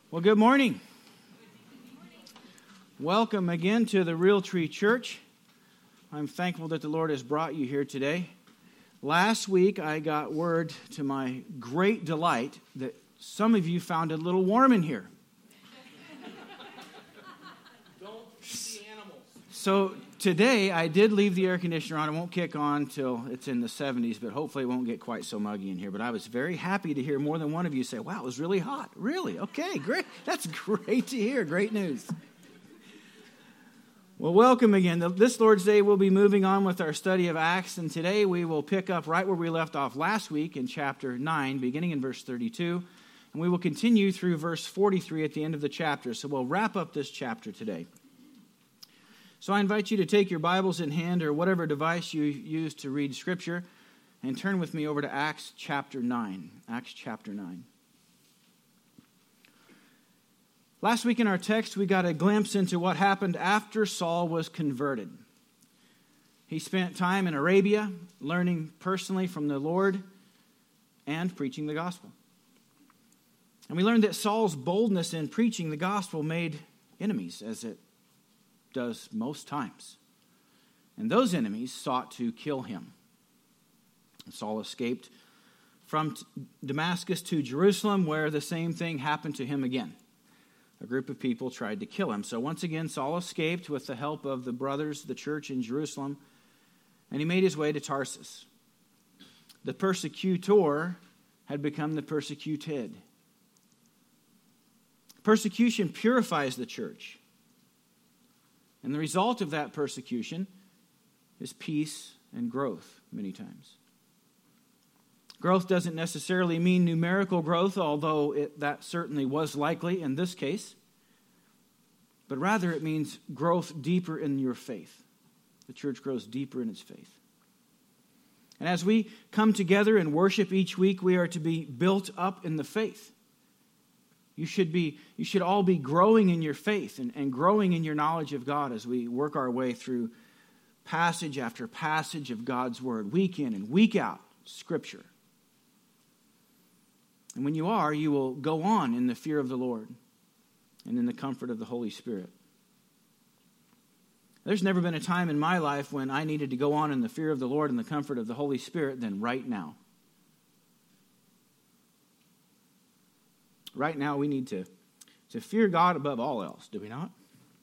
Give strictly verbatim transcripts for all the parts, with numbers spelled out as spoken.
Well, good morning. Welcome again to the Real Tree Church. I'm thankful that the Lord has brought you here today. Last week, I got word to my great delight that some of you found it a little warm in here. Don't feed the animals. So today, I did leave the air conditioner on. It won't kick on till it's in the seventies, but hopefully it won't get quite so muggy in here. But I was very happy to hear more than one of you say, wow, it was really hot. Really? Okay, great. That's great to hear. Great news. Well, welcome again. This Lord's Day, we'll be moving on with our study of Acts, and today we will pick up right where we left off last week in chapter nine, beginning in verse thirty-two, and we will continue through verse forty-three at the end of the chapter. So we'll wrap up this chapter today. So I invite you to take your Bibles in hand or whatever device you use to read Scripture and turn with me over to Acts chapter nine. Acts chapter nine. Last week in our text, we got a glimpse into what happened after Saul was converted. He spent time in Arabia, learning personally from the Lord and preaching the gospel. And we learned that Saul's boldness in preaching the gospel made enemies, as it does most times. And those enemies sought to kill him. Saul escaped from Damascus to Jerusalem, where the same thing happened to him again. A group of people tried to kill him. So once again, Saul escaped with the help of the brothers, the church in Jerusalem, and he made his way to Tarsus. The persecutor had become the persecuted. Persecution purifies the church. And the result of that persecution is peace and growth many times. Growth doesn't necessarily mean numerical growth, although it, that certainly was likely in this case. But rather it means growth deeper in your faith. The church grows deeper in its faith. And as we come together and worship each week, we are to be built up in the faith. You should be, you should all be growing in your faith and, and growing in your knowledge of God as we work our way through passage after passage of God's Word, week in and week out, Scripture. And when you are, you will go on in the fear of the Lord and in the comfort of the Holy Spirit. There's never been a time in my life when I needed to go on in the fear of the Lord and the comfort of the Holy Spirit than right now. Right now, we need to, to fear God above all else, do we not?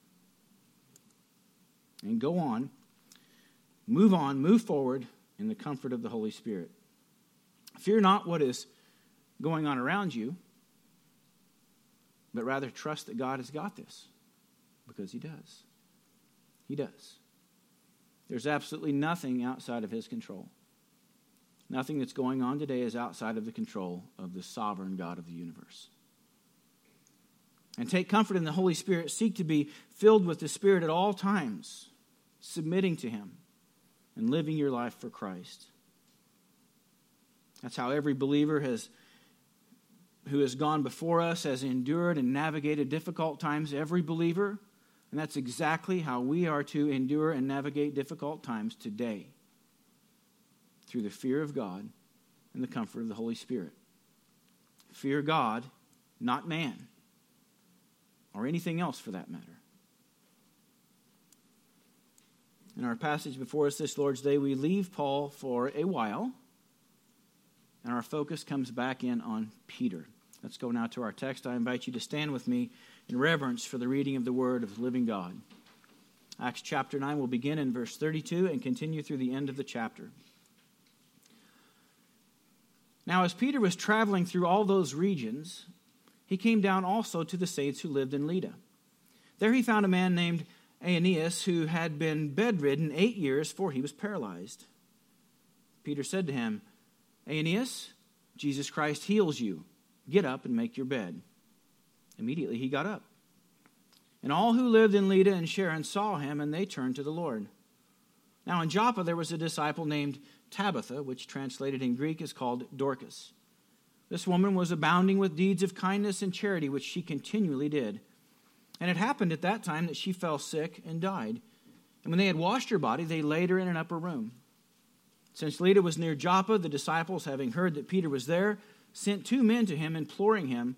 And go on, move on, move forward in the comfort of the Holy Spirit. Fear not what is going on around you, but rather trust that God has got this, because He does. He does. There's absolutely nothing outside of His control. Nothing that's going on today is outside of the control of the sovereign God of the universe. And take comfort in the Holy Spirit. Seek to be filled with the Spirit at all times, submitting to Him and living your life for Christ. That's how every believer has who has gone before us has endured and navigated difficult times, every believer. And that's exactly how we are to endure and navigate difficult times today, through the fear of God and the comfort of the Holy Spirit. Fear God, not man, or anything else for that matter. In our passage before us this Lord's Day, we leave Paul for a while, and our focus comes back in on Peter. Let's go now to our text. I invite you to stand with me in reverence for the reading of the Word of the living God. Acts chapter nine will begin in verse thirty-two and continue through the end of the chapter. Now, as Peter was traveling through all those regions, he came down also to the saints who lived in Lydda. There he found a man named Aeneas who had been bedridden eight years, for he was paralyzed. Peter said to him, Aeneas, Jesus Christ heals you. Get up and make your bed. Immediately he got up. And all who lived in Lydda and Sharon saw him, and they turned to the Lord. Now in Joppa there was a disciple named Tabitha, which translated in Greek is called Dorcas. This woman was abounding with deeds of kindness and charity, which she continually did. And it happened at that time that she fell sick and died. And when they had washed her body, they laid her in an upper room. Since Lydda was near Joppa, the disciples, having heard that Peter was there, sent two men to him, imploring him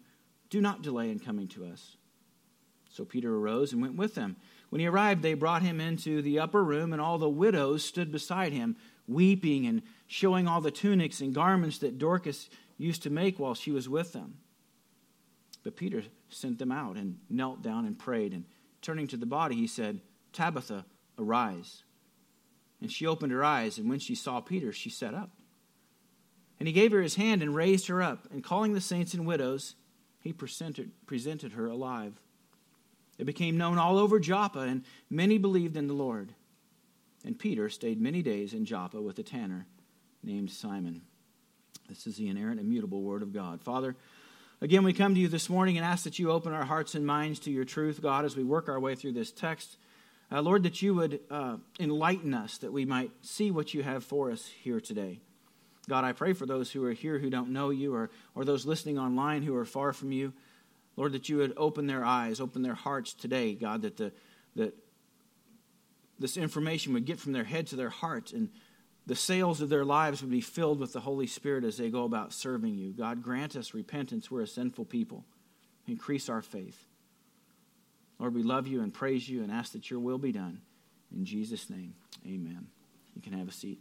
do not delay in coming to us." So Peter arose and went with them. When he arrived, they brought him into the upper room, and all the widows stood beside him, weeping and showing all the tunics and garments that Dorcas used to make while she was with them. But Peter sent them out and knelt down and prayed, and turning to the body, he said, "Tabitha, arise." And she opened her eyes, and when she saw Peter, she sat up. And he gave her his hand and raised her up, and calling the saints and widows, he presented, presented her alive. It became known all over Joppa, and many believed in the Lord. And Peter stayed many days in Joppa with a tanner named Simon. This is the inerrant, immutable word of God. Father, again, we come to you this morning and ask that you open our hearts and minds to your truth, God, as we work our way through this text. Uh, Lord, that you would uh, enlighten us, that we might see what you have for us here today. God, I pray for those who are here who don't know you, or, or those listening online who are far from you. Lord, that you would open their eyes, open their hearts today, God, that the that this information would get from their head to their heart, and the sails of their lives would be filled with the Holy Spirit as they go about serving you. God, grant us repentance. We're a sinful people. Increase our faith. Lord, we love you and praise you and ask that your will be done. In Jesus' name, amen. You can have a seat.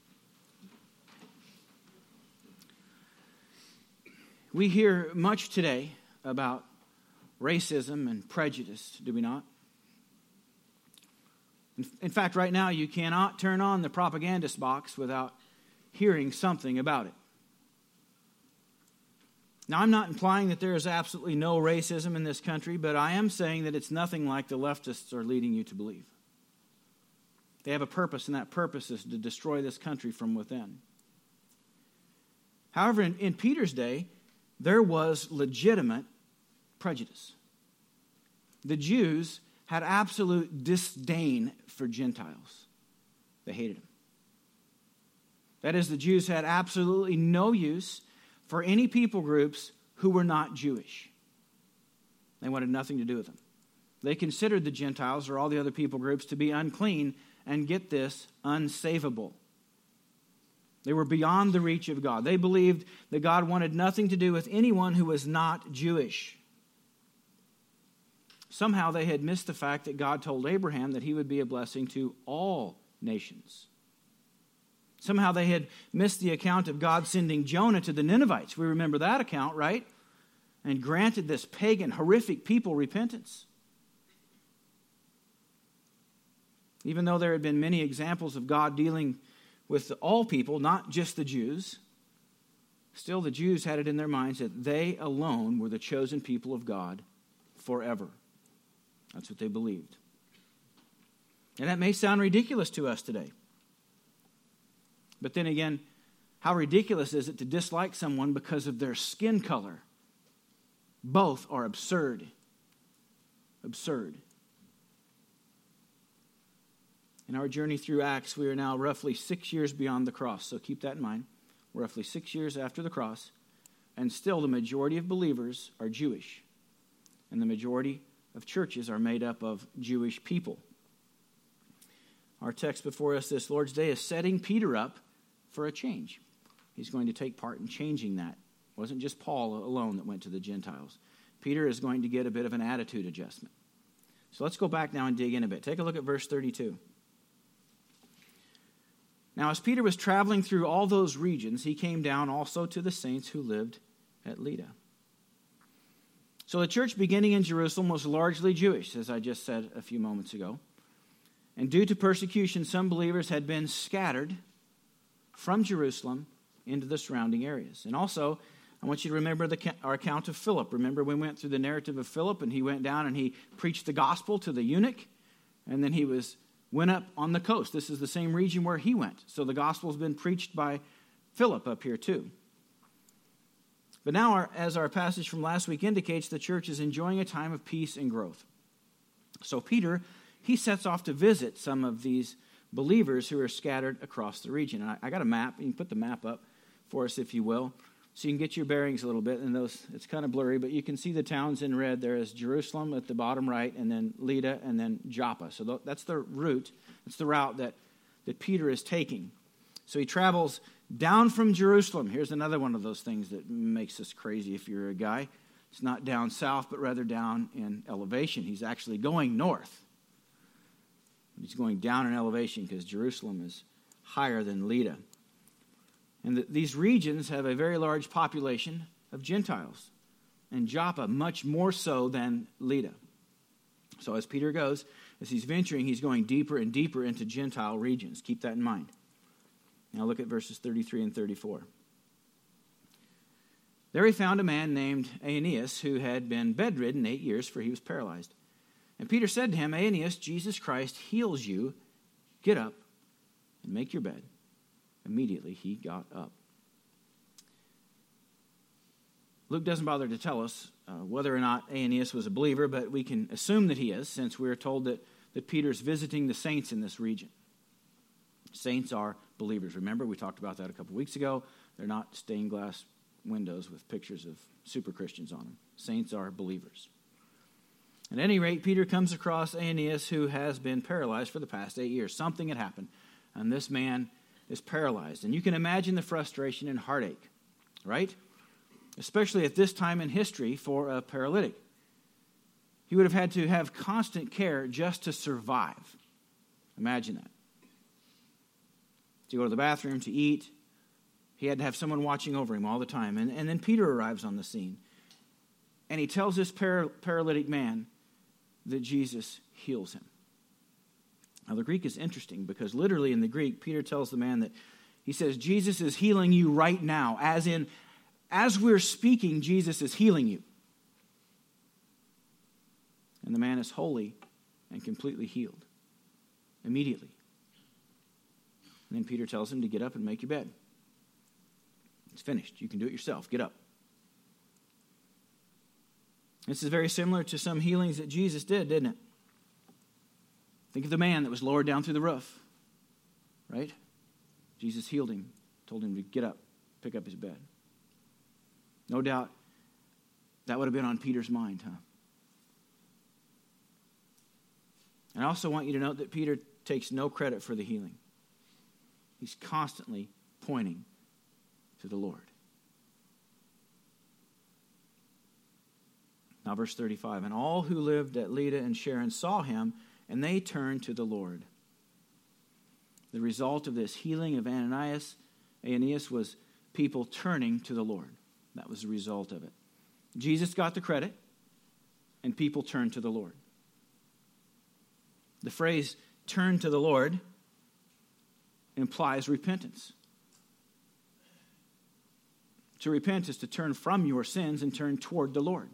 We hear much today about racism and prejudice, do we not? In fact, right now, you cannot turn on the propagandist box without hearing something about it. Now, I'm not implying that there is absolutely no racism in this country, but I am saying that it's nothing like the leftists are leading you to believe. They have a purpose, and that purpose is to destroy this country from within. However, in, in Peter's day, there was legitimate prejudice. The Jews had absolute disdain for Gentiles. They hated them. That is, the Jews had absolutely no use for any people groups who were not Jewish. They wanted nothing to do with them. They considered the Gentiles, or all the other people groups, to be unclean, and get this, unsavable. They were beyond the reach of God. They believed that God wanted nothing to do with anyone who was not Jewish. Somehow they had missed the fact that God told Abraham that he would be a blessing to all nations. Somehow they had missed the account of God sending Jonah to the Ninevites. We remember that account, right? And granted this pagan, horrific people repentance. Even though there had been many examples of God dealing with all people, not just the Jews, still the Jews had it in their minds that they alone were the chosen people of God forever. That's what they believed. And that may sound ridiculous to us today. But then again, how ridiculous is it to dislike someone because of their skin color? Both are absurd. Absurd. In our journey through Acts, we are now roughly six years beyond the cross. So keep that in mind. We're roughly six years after the cross. And still the majority of believers are Jewish. And the majority of churches are made up of Jewish people. Our text before us this Lord's Day is setting Peter up for a change. He's going to take part in changing that. It wasn't just Paul alone that went to the Gentiles. Peter is going to get a bit of an attitude adjustment. So let's go back now and dig in a bit. Take a look at verse thirty-two. Now, as Peter was traveling through all those regions, he came down also to the saints who lived at Lydda. So the church beginning in Jerusalem was largely Jewish, as I just said a few moments ago. And due to persecution, some believers had been scattered from Jerusalem into the surrounding areas. And also, I want you to remember the, our account of Philip. Remember, we went through the narrative of Philip, and he went down and he preached the gospel to the eunuch, and then he was went up on the coast. This is the same region where he went. So the gospel has been preached by Philip up here too. But now, our, as our passage from last week indicates, the church is enjoying a time of peace and growth. So Peter, he sets off to visit some of these believers who are scattered across the region. And I, I got a map. You can put the map up for us, if you will, so you can get your bearings a little bit. And those, it's kind of blurry, but you can see the towns in red. There is Jerusalem at the bottom right, and then Lydda, and then Joppa. So th- that's the route. That's the route that, that Peter is taking. So he travels down from Jerusalem. Here's another one of those things that makes us crazy if you're a guy. It's not down south, but rather down in elevation. He's actually going north. He's going down in elevation because Jerusalem is higher than Lydda. And the, these regions have a very large population of Gentiles. And Joppa much more so than Lydda. So as Peter goes, as he's venturing, he's going deeper and deeper into Gentile regions. Keep that in mind. Now look at verses thirty-three and thirty-four. There he found a man named Aeneas who had been bedridden eight years, for he was paralyzed. And Peter said to him, Aeneas, Jesus Christ heals you. Get up and make your bed. Immediately he got up. Luke doesn't bother to tell us uh, whether or not Aeneas was a believer, but we can assume that he is, since we are told that, that Peter's visiting the saints in this region. Saints are believers. Remember, we talked about that a couple weeks ago. They're not stained glass windows with pictures of super Christians on them. Saints are believers. At any rate, Peter comes across Aeneas, who has been paralyzed for the past eight years. Something had happened, and this man is paralyzed. And you can imagine the frustration and heartache, right? Especially at this time in history for a paralytic. He would have had to have constant care just to survive. Imagine that. To go to the bathroom, to eat. He had to have someone watching over him all the time. And, and then Peter arrives on the scene. And he tells this para, paralytic man that Jesus heals him. Now the Greek is interesting because literally in the Greek, Peter tells the man that he says, Jesus is healing you right now. As in, as we're speaking, Jesus is healing you. And the man is wholly and completely healed. Immediately. And then Peter tells him to get up and make your bed. It's finished. You can do it yourself. Get up. This is very similar to some healings that Jesus did, didn't it? Think of the man that was lowered down through the roof. Right? Jesus healed him. Told him to get up. Pick up his bed. No doubt that would have been on Peter's mind, huh? And I also want you to note that Peter takes no credit for the healing. He's constantly pointing to the Lord. Now verse thirty-five, and all who lived at Lydda and Sharon saw him, and they turned to the Lord. The result of this healing of Ananias, Aeneas was people turning to the Lord. That was the result of it. Jesus got the credit, and people turned to the Lord. The phrase, turn to the Lord, implies repentance. To repent is to turn from your sins and turn toward the Lord.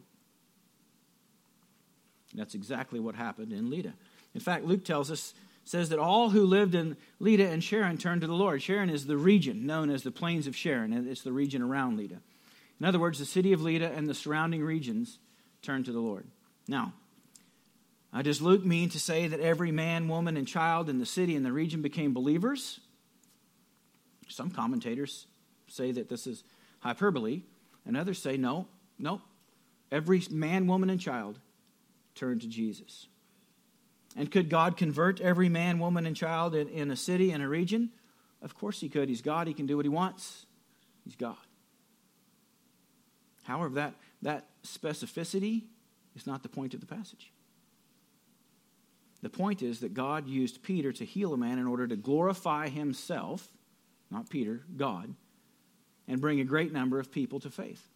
That's exactly what happened in Lydda. In fact, Luke tells us, says that all who lived in Lydda and Sharon turned to the Lord. Sharon is the region known as the Plains of Sharon, and it's the region around Lydda. In other words, the city of Lydda and the surrounding regions turned to the Lord. Now, uh, does Luke mean to say that every man, woman, and child in the city and the region became believers? Some commentators say that this is hyperbole, and others say no, no. Every man, woman, and child turned to Jesus. And could God convert every man, woman, and child in, in a city and a region? Of course he could. He's God. He can do what he wants. He's God. However, that, that specificity is not the point of the passage. The point is that God used Peter to heal a man in order to glorify himself, not Peter, God, and bring a great number of people to faith.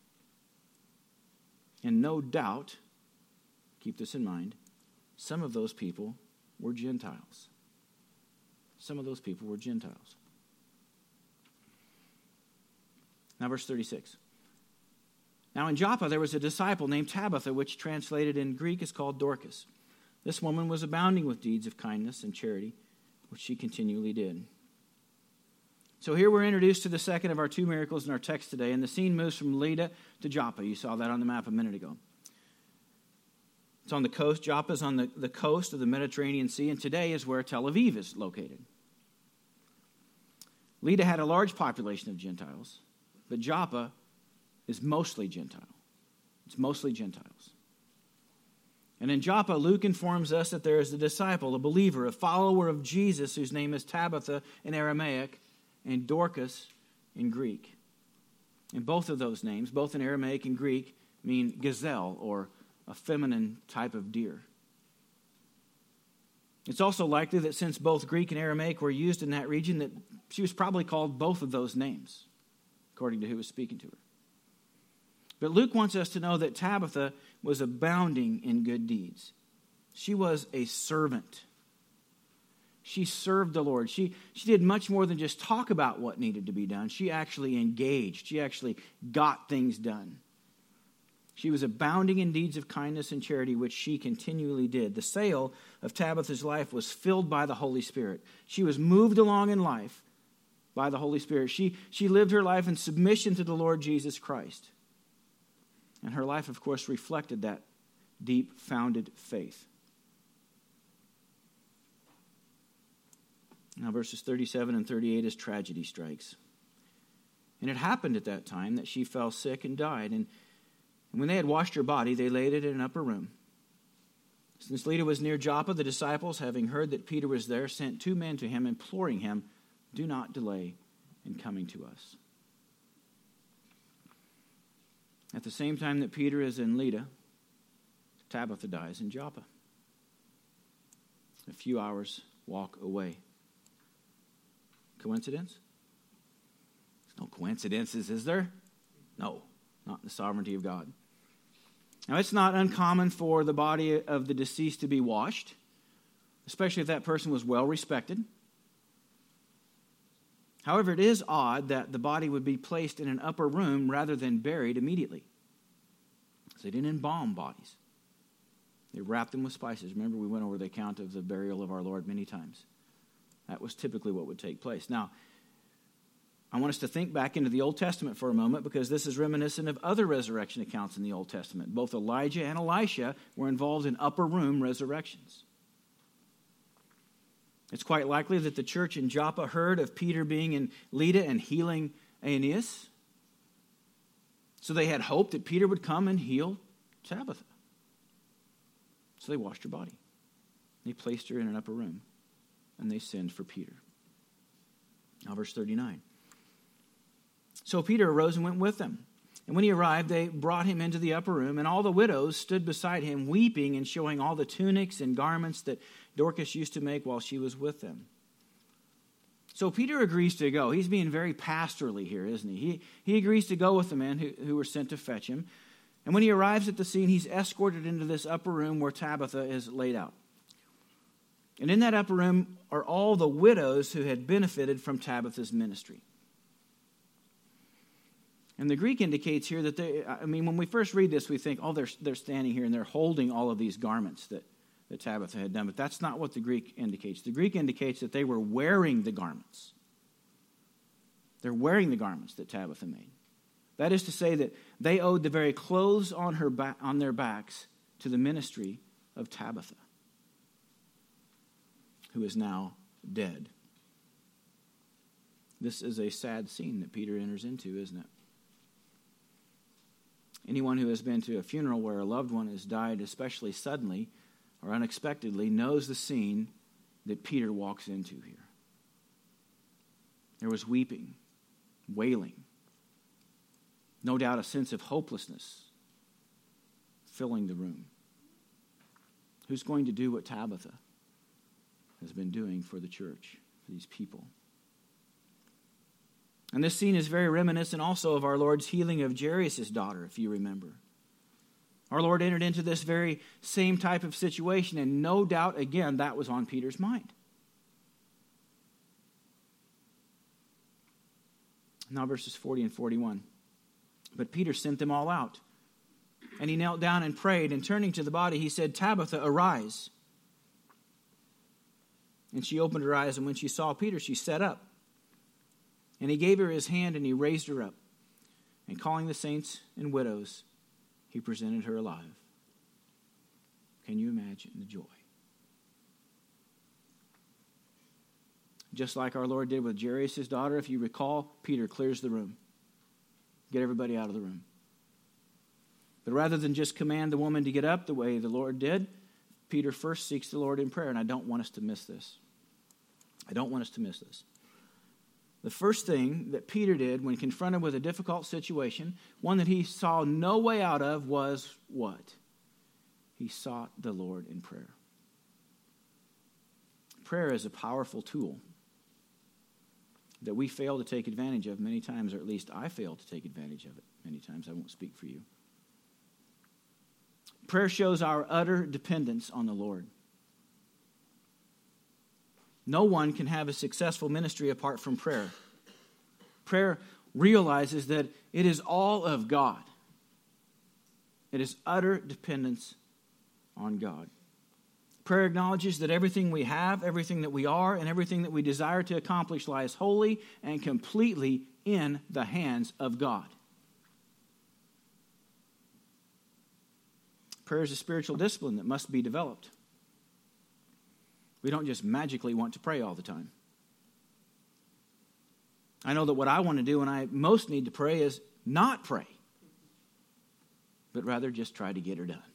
And no doubt, keep this in mind, some of those people were Gentiles. Some of those people were Gentiles. Now verse thirty-six. Now in Joppa there was a disciple named Tabitha, which translated in Greek is called Dorcas. This woman was abounding with deeds of kindness and charity, which she continually did. So here we're introduced to the second of our two miracles in our text today, and the scene moves from Lydda to Joppa. You saw that on the map a minute ago. It's on the coast. Joppa is on the, the coast of the Mediterranean Sea, and today is where Tel Aviv is located. Lydda had a large population of Gentiles, but Joppa is mostly Gentile. It's mostly Gentiles. And in Joppa, Luke informs us that there is a disciple, a believer, a follower of Jesus, whose name is Tabitha in Aramaic and Dorcas in Greek. And both of those names, both in Aramaic and Greek, mean gazelle or a feminine type of deer. It's also likely that since both Greek and Aramaic were used in that region, that she was probably called both of those names, according to who was speaking to her. But Luke wants us to know that Tabitha was abounding in good deeds. She was a servant. She served the Lord. She, she did much more than just talk about what needed to be done. She actually engaged. She actually got things done. She was abounding in deeds of kindness and charity, which she continually did. The sail of Tabitha's life was filled by the Holy Spirit. She was moved along in life by the Holy Spirit. She, she lived her life in submission to the Lord Jesus Christ. And her life, of course, reflected that deep-founded faith. Now, verses thirty-seven and thirty-eight as tragedy strikes. And it happened at that time that she fell sick and died. And when they had washed her body, they laid it in an upper room. Since Lydda was near Joppa, the disciples, having heard that Peter was there, sent two men to him, imploring him, "Do not delay in coming to us." At the same time that Peter is in Lydda, Tabitha dies in Joppa, a few hours' walk away. Coincidence? There's no coincidences, is there? No, not in the sovereignty of God. Now, it's not uncommon for the body of the deceased to be washed, especially if that person was well respected. However, it is odd that the body would be placed in an upper room rather than buried immediately. So they didn't embalm bodies. They wrapped them with spices. Remember, we went over the account of the burial of our Lord many times. That was typically what would take place. Now, I want us to think back into the Old Testament for a moment, because this is reminiscent of other resurrection accounts in the Old Testament. Both Elijah and Elisha were involved in upper room resurrections. It's quite likely that the church in Joppa heard of Peter being in Lydda and healing Aeneas. So they had hope that Peter would come and heal Tabitha. So they washed her body. They placed her in an upper room, and they sent for Peter. Now, verse thirty-nine. So Peter arose and went with them. And when he arrived, they brought him into the upper room, and all the widows stood beside him, weeping and showing all the tunics and garments that Dorcas used to make while she was with them. So Peter agrees to go. He's being very pastorally here, isn't he? He, he agrees to go with the men who, who were sent to fetch him. And when he arrives at the scene, he's escorted into this upper room where Tabitha is laid out. And in that upper room are all the widows who had benefited from Tabitha's ministry. And the Greek indicates here that they, I mean, when we first read this, we think, oh, they're, they're standing here and they're holding all of these garments that, that Tabitha had done. But that's not what the Greek indicates. The Greek indicates that they were wearing the garments. They're wearing the garments that Tabitha made. That is to say that they owed the very clothes on, her ba- on their backs to the ministry of Tabitha, who is now dead. This is a sad scene that Peter enters into, isn't it? Anyone who has been to a funeral where a loved one has died, especially suddenly or unexpectedly, knows the scene that Peter walks into here. There was weeping, wailing, no doubt a sense of hopelessness filling the room. Who's going to do what Tabitha has been doing for the church, for these people? And this scene is very reminiscent also of our Lord's healing of Jairus' daughter, if you remember. Our Lord entered into this very same type of situation, and no doubt, again, that was on Peter's mind. Now verses forty and forty-one. But Peter sent them all out, and he knelt down and prayed, and turning to the body, he said, "Tabitha, arise." And she opened her eyes, and when she saw Peter, she sat up. And he gave her his hand, and he raised her up. And calling the saints and widows, he presented her alive. Can you imagine the joy? Just like our Lord did with Jairus' daughter, if you recall, Peter clears the room. Get everybody out of the room. But rather than just command the woman to get up the way the Lord did, Peter first seeks the Lord in prayer. And I don't want us to miss this. I don't want us to miss this. the first thing that Peter did when confronted with a difficult situation, one that he saw no way out of, was what? He sought the Lord in prayer. Prayer is a powerful tool that we fail to take advantage of many times, or at least I fail to take advantage of it many times. I won't speak for you. Prayer shows our utter dependence on the Lord. No one can have a successful ministry apart from prayer. Prayer realizes that it is all of God. It is utter dependence on God. Prayer acknowledges that everything we have, everything that we are, and everything that we desire to accomplish lies wholly and completely in the hands of God. Prayer is a spiritual discipline that must be developed. We don't just magically want to pray all the time. I know that what I want to do when I most need to pray is not pray, but rather just try to get her done.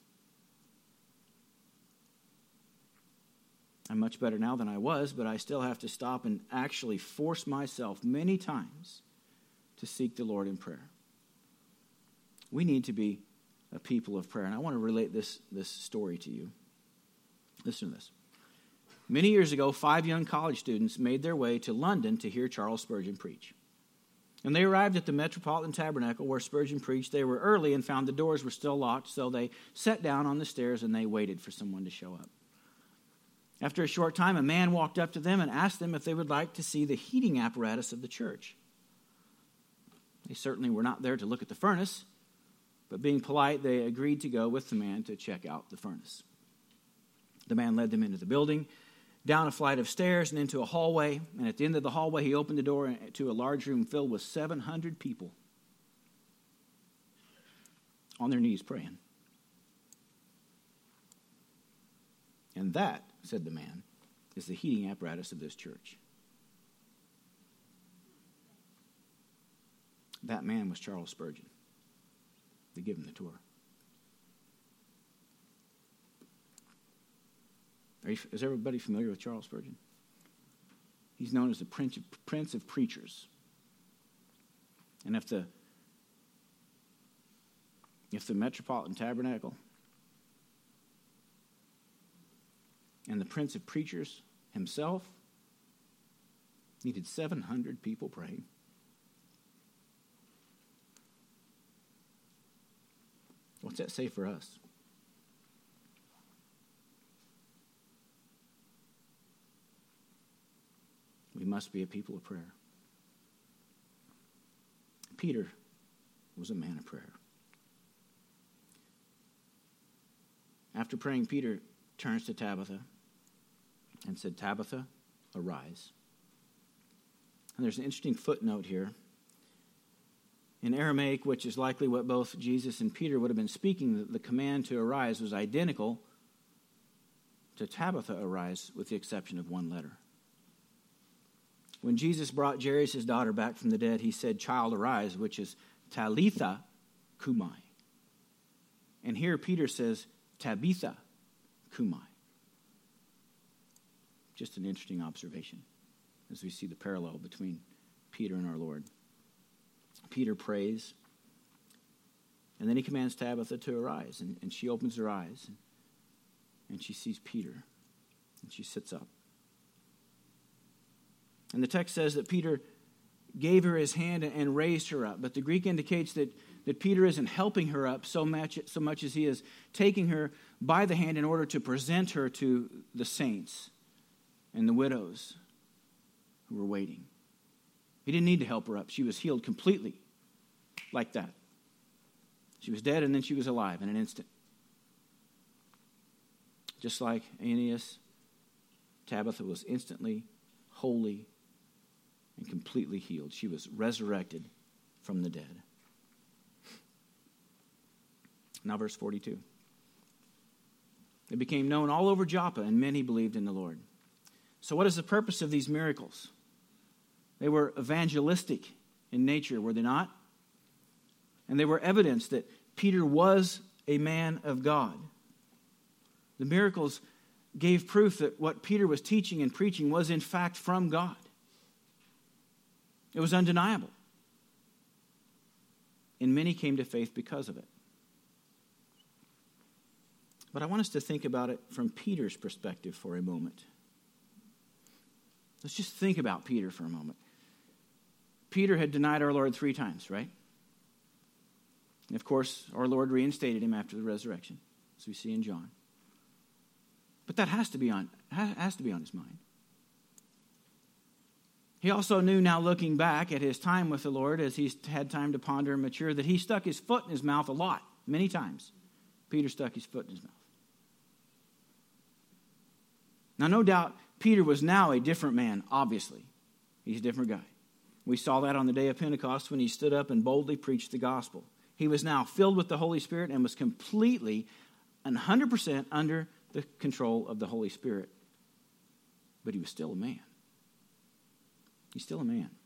I'm much better now than I was, but I still have to stop and actually force myself many times to seek the Lord in prayer. We need to be a people of prayer. And I want to relate this, this story to you. Listen to this. Many years ago, five young college students made their way to London to hear Charles Spurgeon preach. And they arrived at the Metropolitan Tabernacle where Spurgeon preached. They were early and found the doors were still locked, so they sat down on the stairs and they waited for someone to show up. After a short time, a man walked up to them and asked them if they would like to see the heating apparatus of the church. They certainly were not there to look at the furnace, but being polite, they agreed to go with the man to check out the furnace. The man led them into the building, down a flight of stairs and into a hallway, and at the end of the hallway, he opened the door to a large room filled with seven hundred people on their knees praying. And that, said the man, is the heating apparatus of this church. That man was Charles Spurgeon. They give him the tour. Are you, is everybody familiar with Charles Spurgeon? He's known as the Prince of, Prince of Preachers. And if the if the Metropolitan Tabernacle and the Prince of Preachers himself needed seven hundred people praying, what's that say for us? We must be a people of prayer. Peter was a man of prayer. After praying, Peter turns to Tabitha and said, "Tabitha, arise." And there's an interesting footnote here. In Aramaic, which is likely what both Jesus and Peter would have been speaking, the command to arise was identical to Tabitha, arise, with the exception of one letter. When Jesus brought Jairus' daughter back from the dead, he said, "Child, arise," which is Talitha Kumai. And here Peter says, Tabitha Kumai. Just an interesting observation as we see the parallel between Peter and our Lord. Peter prays, and then he commands Tabitha to arise, and, and she opens her eyes, and, and she sees Peter, and she sits up. And the text says that Peter gave her his hand and raised her up. But the Greek indicates that, that Peter isn't helping her up so much, so much as he is taking her by the hand in order to present her to the saints and the widows who were waiting. He didn't need to help her up. She was healed completely like that. She was dead and then she was alive in an instant. Just like Aeneas, Tabitha was instantly, wholly, and completely healed. She was resurrected from the dead. Now verse forty-two. It became known all over Joppa, and many believed in the Lord. So what is the purpose of these miracles? They were evangelistic in nature, were they not? And they were evidence that Peter was a man of God. The miracles gave proof that what Peter was teaching and preaching was in fact from God. It was undeniable. And many came to faith because of it. But I want us to think about it from Peter's perspective for a moment. Let's just think about Peter for a moment. Peter had denied our Lord three times, right? And of course, our Lord reinstated him after the resurrection, as we see in John. But that has to be on, has to be on his mind. He also knew, now looking back at his time with the Lord, as he's had time to ponder and mature, that he stuck his foot in his mouth a lot, many times. Peter stuck his foot in his mouth. Now, no doubt, Peter was now a different man, obviously. He's a different guy. We saw that on the day of Pentecost when he stood up and boldly preached the gospel. He was now filled with the Holy Spirit and was completely, one hundred percent under the control of the Holy Spirit. But he was still a man. He's still a man.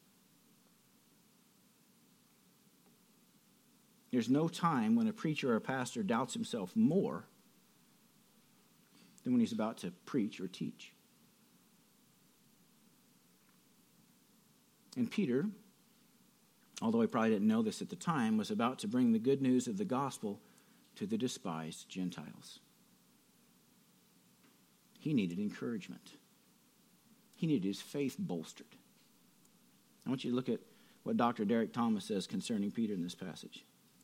There's no time when a preacher or a pastor doubts himself more than when he's about to preach or teach. And Peter, although he probably didn't know this at the time, was about to bring the good news of the gospel to the despised Gentiles. He needed encouragement. He needed his faith bolstered. I want you to look at what Doctor Derek Thomas says concerning Peter in this passage.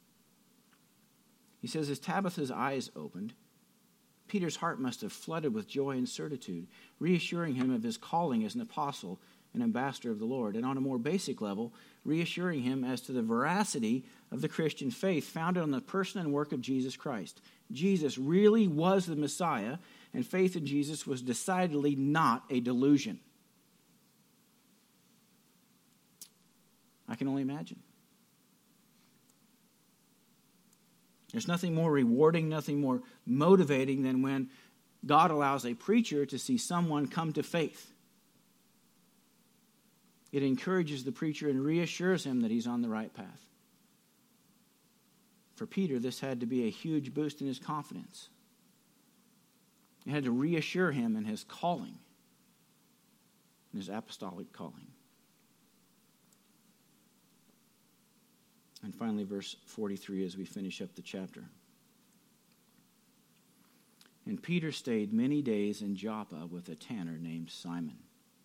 He says, as Tabitha's eyes opened, Peter's heart must have flooded with joy and certitude, reassuring him of his calling as an apostle and ambassador of the Lord, and on a more basic level, reassuring him as to the veracity of the Christian faith founded on the person and work of Jesus Christ. Jesus really was the Messiah, and faith in Jesus was decidedly not a delusion. I can only imagine. There's nothing more rewarding, nothing more motivating than when God allows a preacher to see someone come to faith. It encourages the preacher and reassures him that he's on the right path. For Peter, this had to be a huge boost in his confidence. It had to reassure him in his calling, in his apostolic calling. And finally, verse forty-three as we finish up the chapter. And Peter stayed many days in Joppa with a tanner named Simon.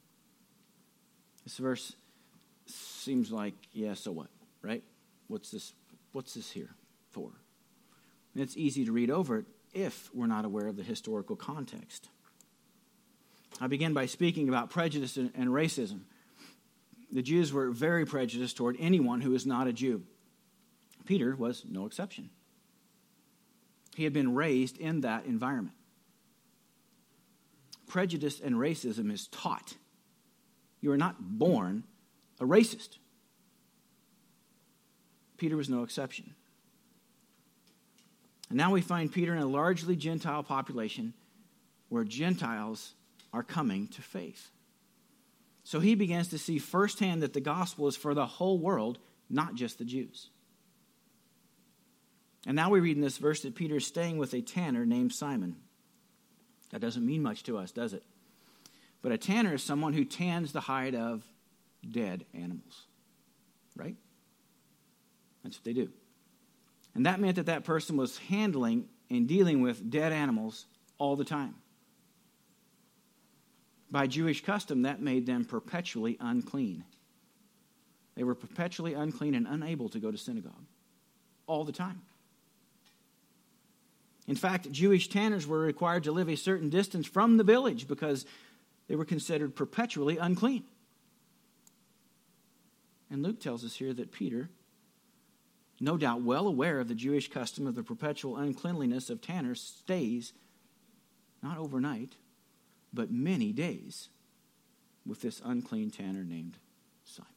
This verse seems like, yeah, so what, right? What's this, what's this here for? And it's easy to read over it if we're not aware of the historical context. I begin by speaking about prejudice and, and racism. The Jews were very prejudiced toward anyone who is not a Jew. Peter was no exception. He had been raised in that environment. Prejudice and racism is taught. You are not born a racist. Peter was no exception. And now we find Peter in a largely Gentile population where Gentiles are coming to faith. So he begins to see firsthand that the gospel is for the whole world, not just the Jews. And now we read in this verse that Peter is staying with a tanner named Simon. That doesn't mean much to us, does it? But a tanner is someone who tans the hide of dead animals, right? That's what they do. And that meant that that person was handling and dealing with dead animals all the time. By Jewish custom, that made them perpetually unclean. They were perpetually unclean and unable to go to synagogue all the time. In fact, Jewish tanners were required to live a certain distance from the village because they were considered perpetually unclean. And Luke tells us here that Peter, no doubt well aware of the Jewish custom of the perpetual uncleanliness of tanners, stays not overnight, but many days with this unclean tanner named Simon.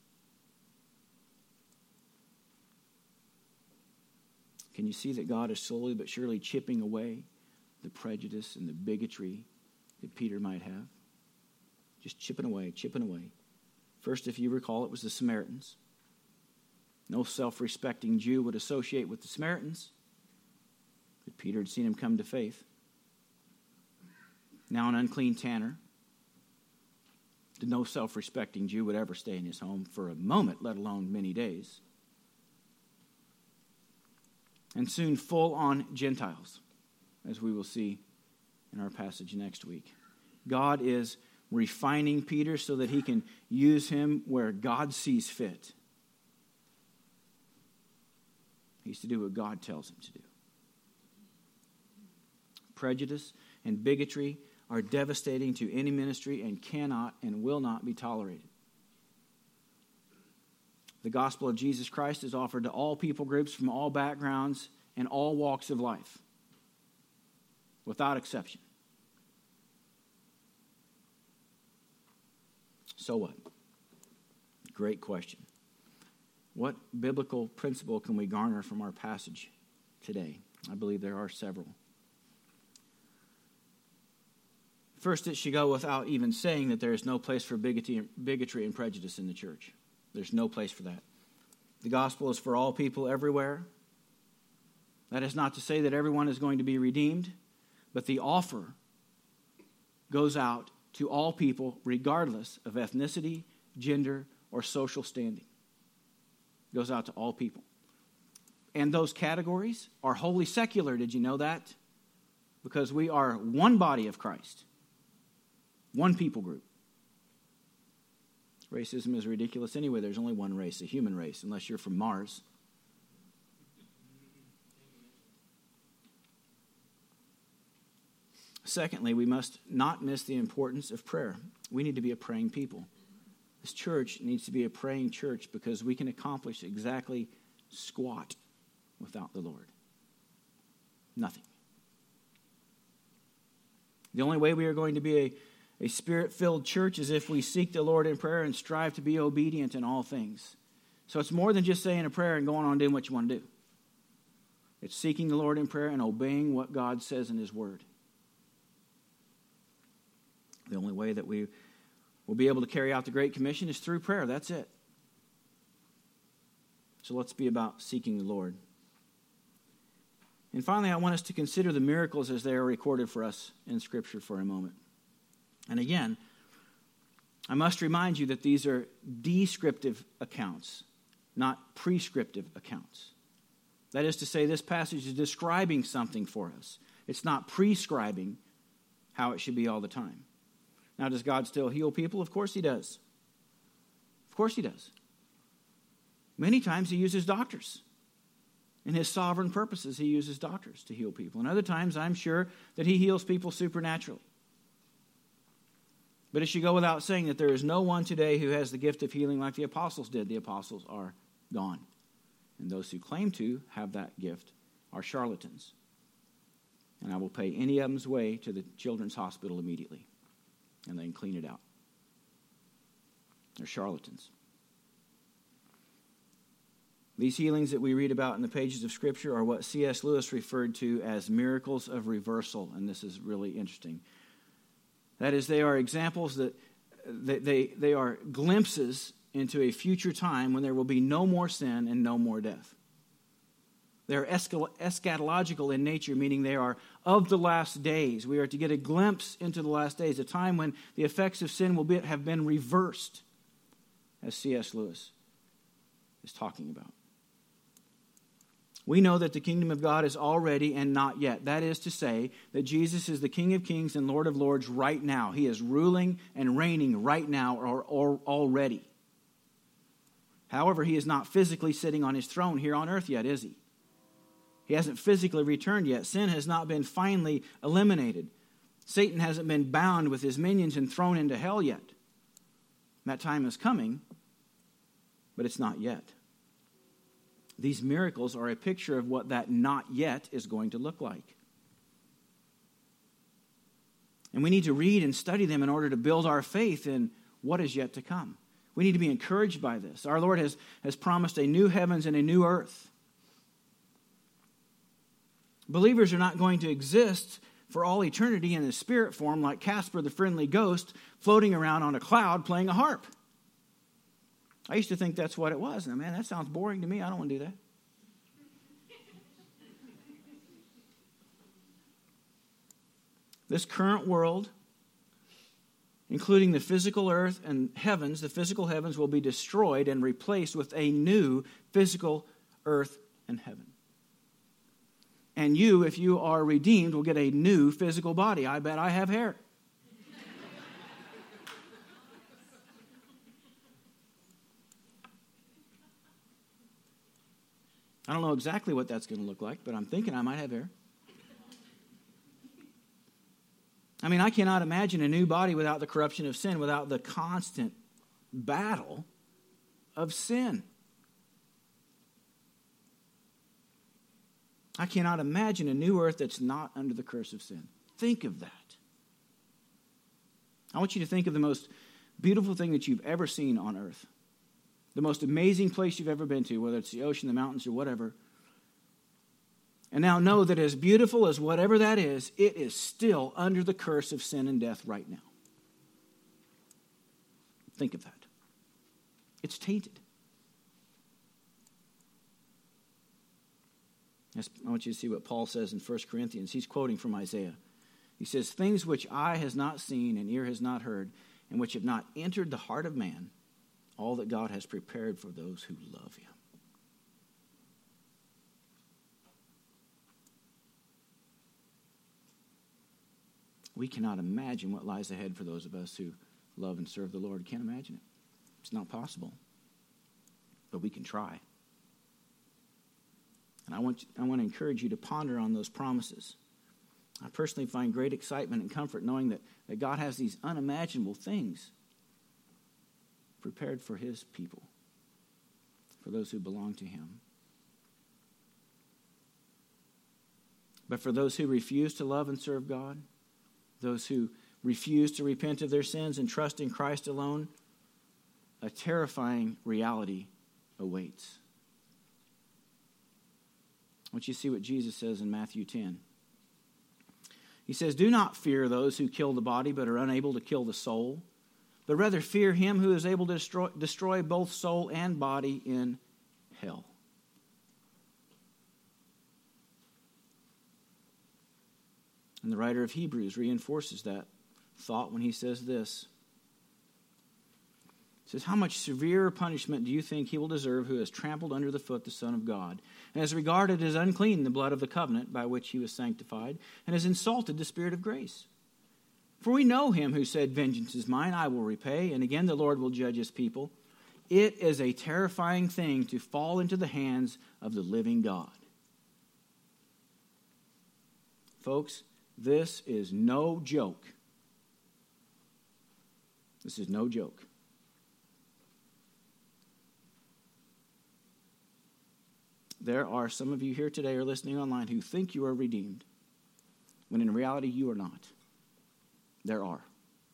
Can you see that God is slowly but surely chipping away the prejudice and the bigotry that Peter might have? Just chipping away, chipping away. First, if you recall, it was the Samaritans. No self-respecting Jew would associate with the Samaritans. But Peter had seen him come to faith. Now an unclean tanner no self-respecting Jew would ever stay in his home for a moment, let alone many days. And soon full-on Gentiles, as we will see in our passage next week. God is refining Peter so that he can use him where God sees fit. He's to do what God tells him to do. Prejudice and bigotry are devastating to any ministry and cannot and will not be tolerated. The gospel of Jesus Christ is offered to all people groups from all backgrounds and all walks of life, without exception. So what? Great question. What biblical principle can we garner from our passage today? I believe there are several. First, it should go without even saying that there is no place for bigotry and prejudice in the church. There's no place for that. The gospel is for all people everywhere. That is not to say that everyone is going to be redeemed, but the offer goes out to all people regardless of ethnicity, gender, or social standing. It goes out to all people. And those categories are wholly secular. Did you know that? Because we are one body of Christ. One people group. Racism is ridiculous anyway. There's only one race, a human race, unless you're from Mars. Secondly, we must not miss the importance of prayer. We need to be a praying people. This church needs to be a praying church because we can accomplish exactly squat without the Lord. Nothing. The only way we are going to be a A spirit-filled church is if we seek the Lord in prayer and strive to be obedient in all things. So it's more than just saying a prayer and going on doing what you want to do. It's seeking the Lord in prayer and obeying what God says in His Word. The only way that we will be able to carry out the Great Commission is through prayer. That's it. So let's be about seeking the Lord. And finally, I want us to consider the miracles as they are recorded for us in Scripture for a moment. And again, I must remind you that these are descriptive accounts, not prescriptive accounts. That is to say, this passage is describing something for us. It's not prescribing how it should be all the time. Now, does God still heal people? Of course He does. Of course He does. Many times He uses doctors. In His sovereign purposes, He uses doctors to heal people. And other times, I'm sure that He heals people supernaturally. But it should go without saying that there is no one today who has the gift of healing like the apostles did. The apostles are gone. And those who claim to have that gift are charlatans. And I will pay any of them's way to the children's hospital immediately. And they can clean it out. They're charlatans. These healings that we read about in the pages of Scripture are what C S Lewis referred to as miracles of reversal. And this is really interesting. That is, they are examples that they, they, they are glimpses into a future time when there will be no more sin and no more death. They are eschatological in nature, meaning they are of the last days. We are to get a glimpse into the last days, a time when the effects of sin will be, have been reversed, as C S Lewis is talking about. We know that the kingdom of God is already and not yet. That is to say that Jesus is the King of kings and Lord of lords right now. He is ruling and reigning right now or, or already. However, He is not physically sitting on His throne here on earth yet, is He? He hasn't physically returned yet. Sin has not been finally eliminated. Satan hasn't been bound with his minions and thrown into hell yet. That time is coming, but it's not yet. These miracles are a picture of what that not yet is going to look like. And we need to read and study them in order to build our faith in what is yet to come. We need to be encouraged by this. Our Lord has, has promised a new heavens and a new earth. Believers are not going to exist for all eternity in a spirit form like Casper the Friendly Ghost floating around on a cloud playing a harp. I used to think that's what it was. Now, man, that sounds boring to me. I don't want to do that. This current world including the physical earth and heavens, the physical heavens will be destroyed and replaced with a new physical earth and heaven. And you, if you are redeemed, will get a new physical body. I bet I have hair. I don't know exactly what that's going to look like, but I'm thinking I might have hair. I mean, I cannot imagine a new body without the corruption of sin, without the constant battle of sin. I cannot imagine a new earth that's not under the curse of sin. Think of that. I want you to think of the most beautiful thing that you've ever seen on earth. The most amazing place you've ever been to, whether it's the ocean, the mountains, or whatever. And now know that as beautiful as whatever that is, it is still under the curse of sin and death right now. Think of that. It's tainted. I want you to see what Paul says in First Corinthians. He's quoting from Isaiah. He says, "Things which eye has not seen and ear has not heard, and which have not entered the heart of man, all that God has prepared for those who love him." We cannot imagine what lies ahead for those of us who love and serve the Lord. Can't imagine it. It's not possible. But we can try. And I want, I want to encourage you to ponder on those promises. I personally find great excitement and comfort knowing that, that God has these unimaginable things prepared for his people, for those who belong to him. But for those who refuse to love and serve God, those who refuse to repent of their sins and trust in Christ alone, a terrifying reality awaits. I want you to see what Jesus says in Matthew ten. He says, "Do not fear those who kill the body but are unable to kill the soul, but rather fear him who is able to destroy, destroy both soul and body in hell." And the writer of Hebrews reinforces that thought when he says this. He says, "How much severer punishment do you think he will deserve who has trampled under the foot the Son of God, and has regarded as unclean the blood of the covenant by which he was sanctified, and has insulted the Spirit of grace? For we know him who said, 'Vengeance is mine, I will repay,' and again the Lord will judge his people. It is a terrifying thing to fall into the hands of the living God." Folks, this is no joke. This is no joke. There are some of you here today or listening online who think you are redeemed, when in reality you are not. There are.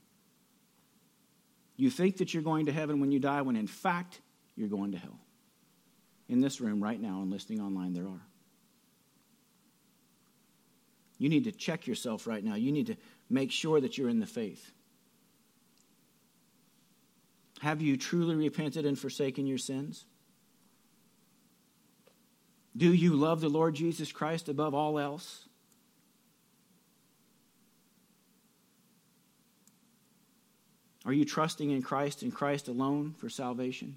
You think that you're going to heaven when you die, when in fact you're going to hell. In this room right now and listening online, there are. You need to check yourself right now. You need to make sure that you're in the faith. Have you truly repented and forsaken your sins? Do you love the Lord Jesus Christ above all else? Are you trusting in Christ and Christ alone for salvation?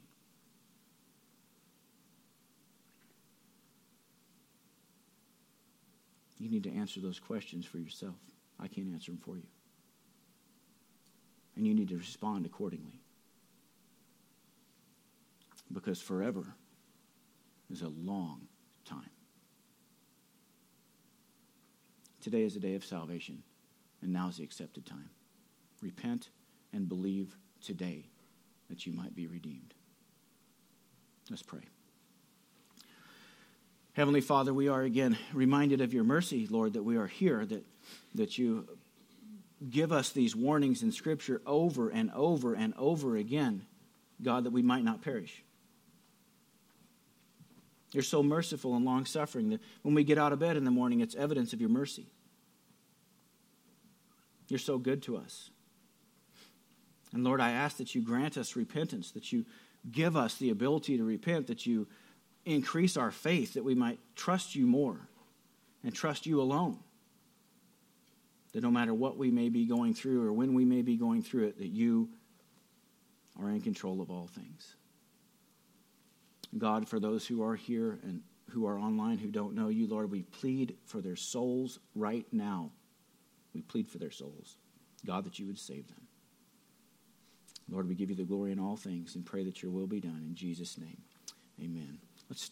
You need to answer those questions for yourself. I can't answer them for you. And you need to respond accordingly. Because forever is a long time. Today is the day of salvation, and now is the accepted time. Repent and believe today that you might be redeemed. Let's pray. Heavenly Father, we are again reminded of your mercy, Lord, that we are here, that, that you give us these warnings in Scripture over and over and over again, God, that we might not perish. You're so merciful and long-suffering that when we get out of bed in the morning, it's evidence of your mercy. You're so good to us. And Lord, I ask that you grant us repentance, that you give us the ability to repent, that you increase our faith, that we might trust you more and trust you alone. that no matter what we may be going through or when we may be going through it, that you are in control of all things. God, for those who are here and who are online who don't know you, Lord, we plead for their souls right now. We plead for their souls. God, that you would save them. Lord, we give you the glory in all things and pray that your will be done. In Jesus' name, amen.